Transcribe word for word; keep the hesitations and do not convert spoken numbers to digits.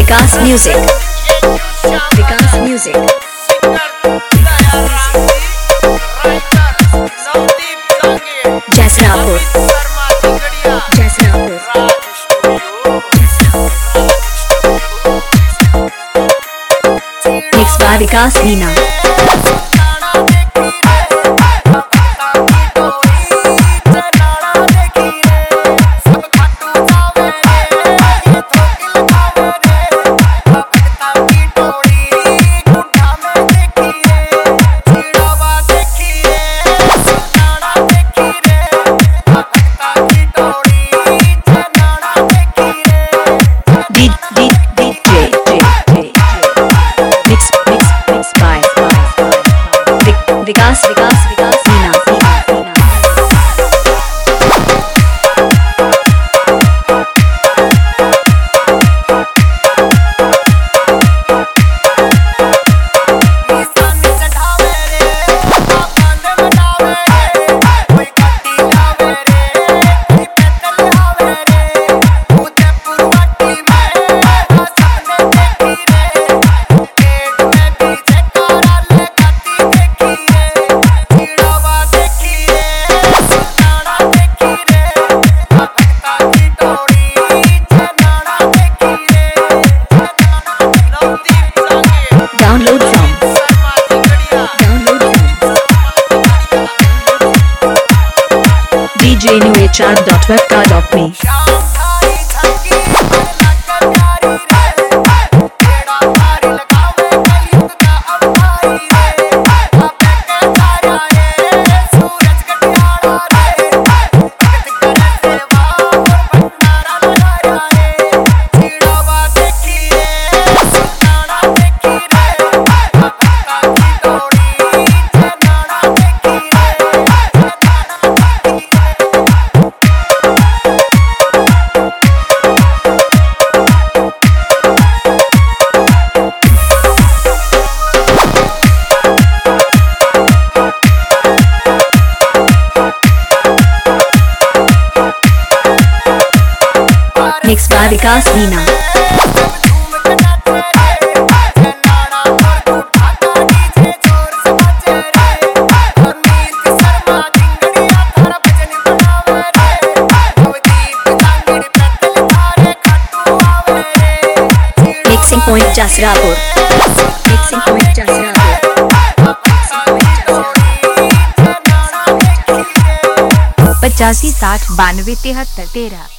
Vikas music Vikas music Jasrapur Jasrapur mix by Vikas Meena. Vikas Vikas Vikas Meena Download from Download from d j new h r dot webka dot me। Mix by Vikas Meena. Mixing point Jasrapur mixing point Jasrapur पचासी साठ बानवे तिहत्तर तेरह।